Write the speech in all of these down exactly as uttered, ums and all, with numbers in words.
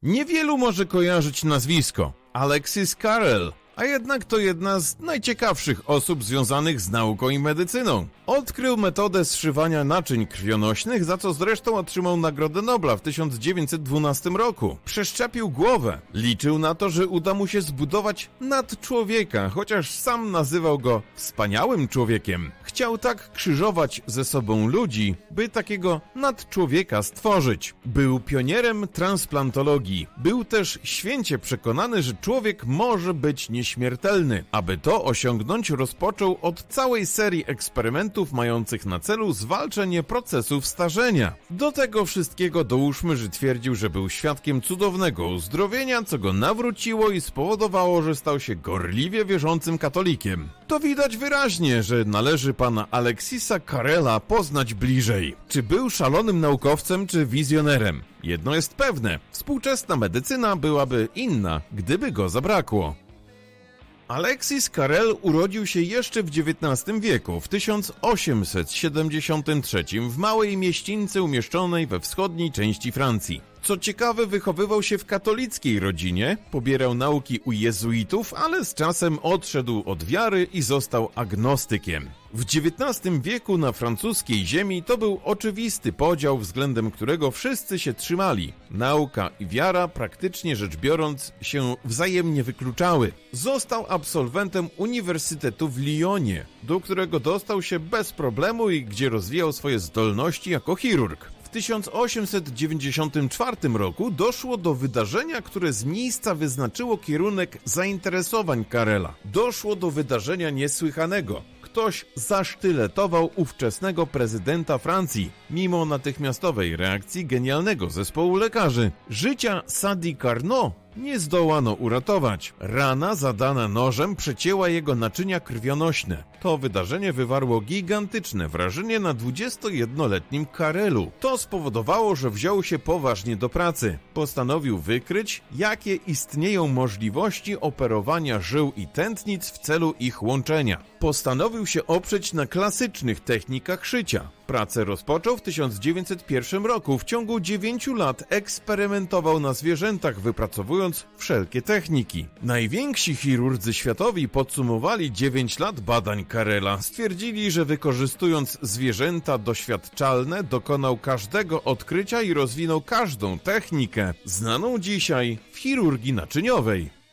Niewielu może kojarzyć nazwisko Alexis Carrel, a jednak to jedna z najciekawszych osób związanych z nauką i medycyną. Odkrył metodę zszywania naczyń krwionośnych, za co zresztą otrzymał Nagrodę Nobla w tysiąc dziewięćset dwunastym roku. Przeszczepił głowę. Liczył na to, że uda mu się zbudować nadczłowieka, chociaż sam nazywał go wspaniałym człowiekiem. Chciał tak krzyżować ze sobą ludzi, by takiego nadczłowieka stworzyć. Był pionierem transplantologii. Był też święcie przekonany, że człowiek może być nieśmiertelny. Aby to osiągnąć, rozpoczął od całej serii eksperymentów mających na celu zwalczenie procesów starzenia. Do tego wszystkiego dołóżmy, że twierdził, że był świadkiem cudownego uzdrowienia, co go nawróciło i spowodowało, że stał się gorliwie wierzącym katolikiem. To widać wyraźnie, że należy pana Alexisa Carrela poznać bliżej. Czy był szalonym naukowcem, czy wizjonerem? Jedno jest pewne, współczesna medycyna byłaby inna, gdyby go zabrakło. Alexis Carrel urodził się jeszcze w dziewiętnastym wieku, w tysiąc osiemset siedemdziesiątym trzecim w małej mieścińce umieszczonej we wschodniej części Francji. Co ciekawe, wychowywał się w katolickiej rodzinie, pobierał nauki u jezuitów, ale z czasem odszedł od wiary i został agnostykiem. W dziewiętnastym wieku na francuskiej ziemi to był oczywisty podział, względem którego wszyscy się trzymali. Nauka i wiara, praktycznie rzecz biorąc, się wzajemnie wykluczały. Został absolwentem Uniwersytetu w Lyonie, do którego dostał się bez problemu i gdzie rozwijał swoje zdolności jako chirurg. W tysiąc osiemset dziewięćdziesiątym czwartym roku doszło do wydarzenia, które z miejsca wyznaczyło kierunek zainteresowań Carrela. Doszło do wydarzenia niesłychanego. Ktoś zasztyletował ówczesnego prezydenta Francji, mimo natychmiastowej reakcji genialnego zespołu lekarzy. Życia Sadi Carnot nie zdołano uratować. Rana zadana nożem przecięła jego naczynia krwionośne. To wydarzenie wywarło gigantyczne wrażenie na dwudziestojednoletnim Carrelu. To spowodowało, że wziął się poważnie do pracy. Postanowił wykryć, jakie istnieją możliwości operowania żył i tętnic w celu ich łączenia. Postanowił się oprzeć na klasycznych technikach szycia. Pracę rozpoczął w tysiąc dziewięćset pierwszym roku. W ciągu dziewięciu lat eksperymentował na zwierzętach, wypracowując wszelkie techniki. Najwięksi chirurdzy światowi podsumowali dziewięć lat badań Carrela. Stwierdzili, że wykorzystując zwierzęta doświadczalne, dokonał każdego odkrycia i rozwinął każdą technikę, znaną dzisiaj w chirurgii naczyniowej.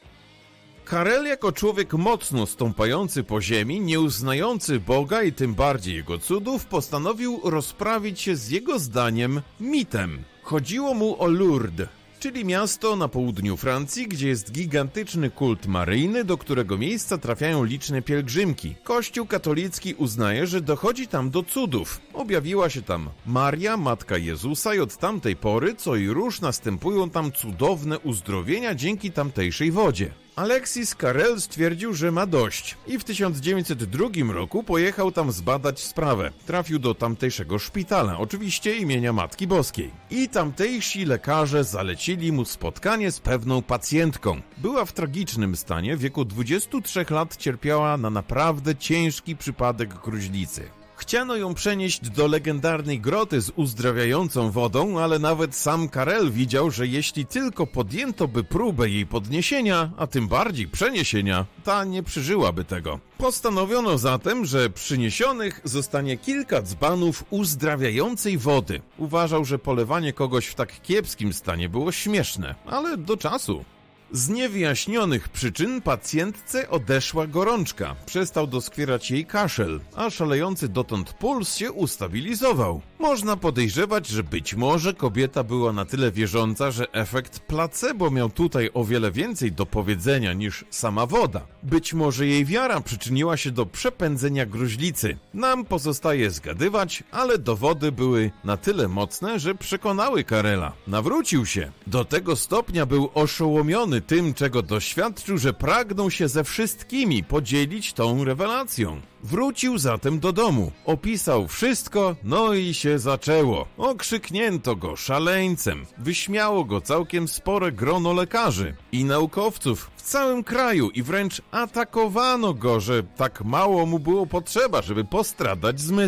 Carrel jako człowiek mocno stąpający po ziemi, nieuznający Boga i tym bardziej Jego cudów, postanowił rozprawić się z jego zdaniem mitem. Chodziło mu o Lourdes, czyli miasto na południu Francji, gdzie jest gigantyczny kult maryjny, do którego miejsca trafiają liczne pielgrzymki. Kościół katolicki uznaje, że dochodzi tam do cudów. Objawiła się tam Maria, matka Jezusa i od tamtej pory co i róż następują tam cudowne uzdrowienia dzięki tamtejszej wodzie. Alexis Carrel stwierdził, że ma dość i w tysiąc dziewięćset drugim roku pojechał tam zbadać sprawę. Trafił do tamtejszego szpitala, oczywiście imienia Matki Boskiej. I tamtejsi lekarze zalecili mu spotkanie z pewną pacjentką. Była w tragicznym stanie, w wieku dwudziestu trzech lat cierpiała na naprawdę ciężki przypadek gruźlicy. Chciano ją przenieść do legendarnej groty z uzdrawiającą wodą, ale nawet sam Carrel widział, że jeśli tylko podjęto by próbę jej podniesienia, a tym bardziej przeniesienia, ta nie przeżyłaby tego. Postanowiono zatem, że przyniesionych zostanie kilka dzbanów uzdrawiającej wody. Uważał, że polewanie kogoś w tak kiepskim stanie było śmieszne, ale do czasu. Z niewyjaśnionych przyczyn pacjentce odeszła gorączka, przestał doskwierać jej kaszel, a szalejący dotąd puls się ustabilizował. Można podejrzewać, że być może kobieta była na tyle wierząca, że efekt placebo miał tutaj o wiele więcej do powiedzenia niż sama woda. Być może jej wiara przyczyniła się do przepędzenia gruźlicy. Nam pozostaje zgadywać, ale dowody były na tyle mocne, że przekonały Carrela. Nawrócił się. Do tego stopnia był oszołomiony tym, czego doświadczył, że pragnął się ze wszystkimi podzielić tą rewelacją. Wrócił zatem do domu, opisał wszystko, no i się zaczęło. Okrzyknięto go szaleńcem, wyśmiało go całkiem spore grono lekarzy i naukowców w całym kraju i wręcz atakowano go, że tak mało mu było potrzeba, żeby postradać zmysły.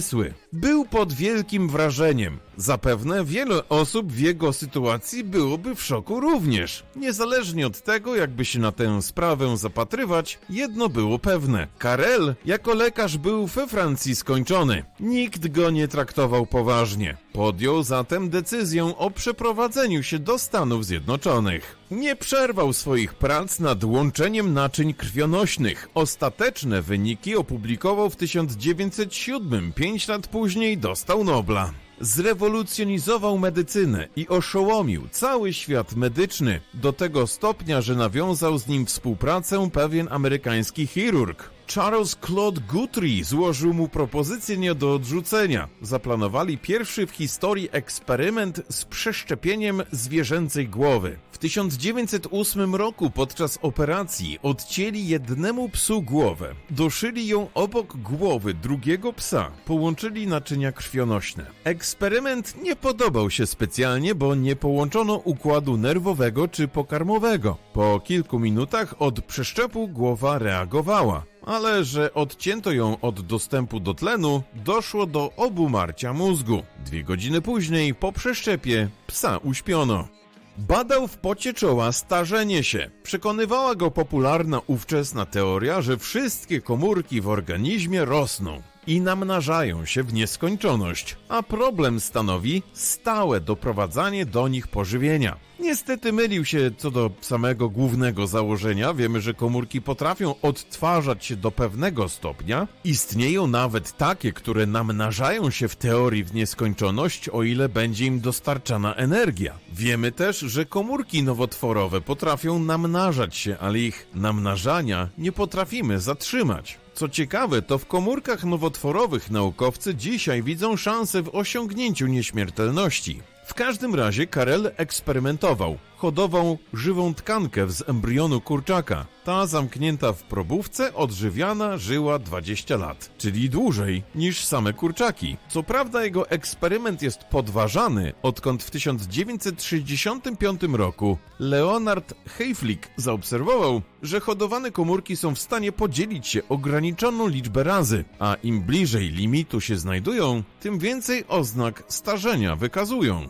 Był pod wielkim wrażeniem. Zapewne wiele osób w jego sytuacji byłoby w szoku również. Niezależnie od tego, jakby się na tę sprawę zapatrywać, jedno było pewne. Carrel jako lekarz był we Francji skończony. Nikt go nie traktował poważnie. Podjął zatem decyzję o przeprowadzeniu się do Stanów Zjednoczonych. Nie przerwał swoich prac nad łączeniem naczyń krwionośnych. Ostateczne wyniki opublikował w tysiąc dziewięćset siódmym, pięć lat później dostał Nobla. Zrewolucjonizował medycynę i oszołomił cały świat medyczny do tego stopnia, że nawiązał z nim współpracę pewien amerykański chirurg. Charles Claude Guthrie złożył mu propozycję nie do odrzucenia. Zaplanowali pierwszy w historii eksperyment z przeszczepieniem zwierzęcej głowy. W tysiąc dziewięćset ósmym roku podczas operacji odcięli jednemu psu głowę. Doszyli ją obok głowy drugiego psa. Połączyli naczynia krwionośne. Eksperyment nie podobał się specjalnie, bo nie połączono układu nerwowego czy pokarmowego. Po kilku minutach od przeszczepu głowa reagowała. Ale że odcięto ją od dostępu do tlenu, doszło do obumarcia mózgu. Dwie godziny później, po przeszczepie, psa uśpiono. Badał w pocie czoła starzenie się. Przekonywała go popularna ówczesna teoria, że wszystkie komórki w organizmie rosną i namnażają się w nieskończoność, a problem stanowi stałe doprowadzanie do nich pożywienia. Niestety mylił się co do samego głównego założenia. Wiemy, że komórki potrafią odtwarzać się do pewnego stopnia. Istnieją nawet takie, które namnażają się w teorii w nieskończoność, o ile będzie im dostarczana energia. Wiemy też, że komórki nowotworowe potrafią namnażać się, ale ich namnażania nie potrafimy zatrzymać. Co ciekawe, to w komórkach nowotworowych naukowcy dzisiaj widzą szansę w osiągnięciu nieśmiertelności. W każdym razie Carrel eksperymentował. Hodował żywą tkankę z embrionu kurczaka. Ta zamknięta w probówce, odżywiana, żyła dwadzieścia lat, czyli dłużej niż same kurczaki. Co prawda jego eksperyment jest podważany, odkąd w tysiąc dziewięćset sześćdziesiątym piątym roku Leonard Hayflick zaobserwował, że hodowane komórki są w stanie podzielić się ograniczoną liczbę razy, a im bliżej limitu się znajdują, tym więcej oznak starzenia wykazują.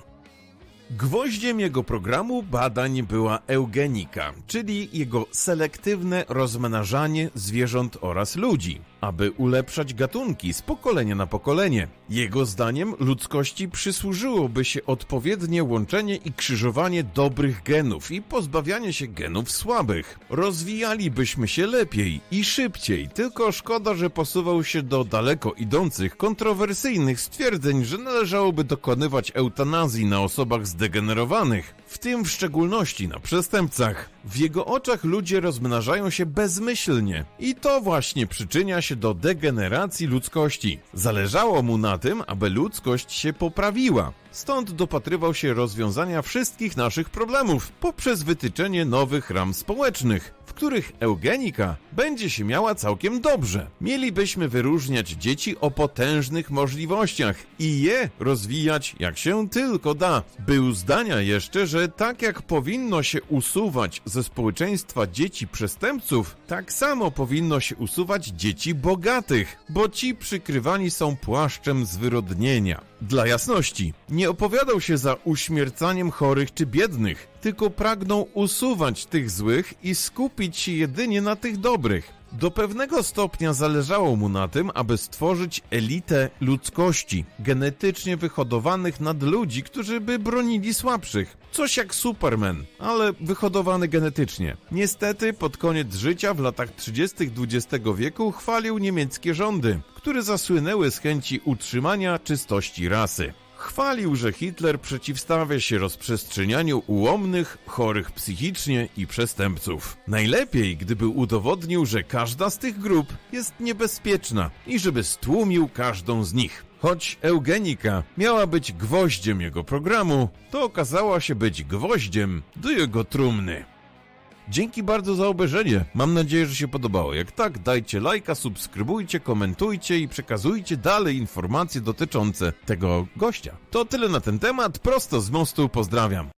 Gwoździem jego programu badań była eugenika, czyli jego selektywne rozmnażanie zwierząt oraz ludzi, aby ulepszać gatunki z pokolenia na pokolenie. Jego zdaniem ludzkości przysłużyłoby się odpowiednie łączenie i krzyżowanie dobrych genów i pozbawianie się genów słabych. Rozwijalibyśmy się lepiej i szybciej, tylko szkoda, że posuwał się do daleko idących, kontrowersyjnych stwierdzeń, że należałoby dokonywać eutanazji na osobach zdegenerowanych, w tym w szczególności na przestępcach. W jego oczach ludzie rozmnażają się bezmyślnie i to właśnie przyczynia się do degeneracji ludzkości. Zależało mu na tym, aby ludzkość się poprawiła. Stąd dopatrywał się rozwiązania wszystkich naszych problemów poprzez wytyczenie nowych ram społecznych, w których eugenika będzie się miała całkiem dobrze. Mielibyśmy wyróżniać dzieci o potężnych możliwościach i je rozwijać jak się tylko da. Był zdania jeszcze, że tak jak powinno się usuwać ze społeczeństwa dzieci przestępców, tak samo powinno się usuwać dzieci bogatych, bo ci przykrywani są płaszczem zwyrodnienia. Dla jasności, nie opowiadał się za uśmiercaniem chorych czy biednych, tylko pragnął usuwać tych złych i skupić się jedynie na tych dobrych. Do pewnego stopnia zależało mu na tym, aby stworzyć elitę ludzkości, genetycznie wyhodowanych nadludzi, którzy by bronili słabszych. Coś jak Superman, ale wyhodowany genetycznie. Niestety pod koniec życia w latach trzydziestych dwudziestego wieku chwalił niemieckie rządy, które zasłynęły z chęci utrzymania czystości rasy. Chwalił, że Hitler przeciwstawia się rozprzestrzenianiu ułomnych, chorych psychicznie i przestępców. Najlepiej, gdyby udowodnił, że każda z tych grup jest niebezpieczna i żeby stłumił każdą z nich. Choć eugenika miała być gwoździem jego programu, to okazała się być gwoździem do jego trumny. Dzięki bardzo za obejrzenie. Mam nadzieję, że się podobało. Jak tak, dajcie lajka, subskrybujcie, komentujcie i przekazujcie dalej informacje dotyczące tego gościa. To tyle na ten temat. Prosto z mostu pozdrawiam.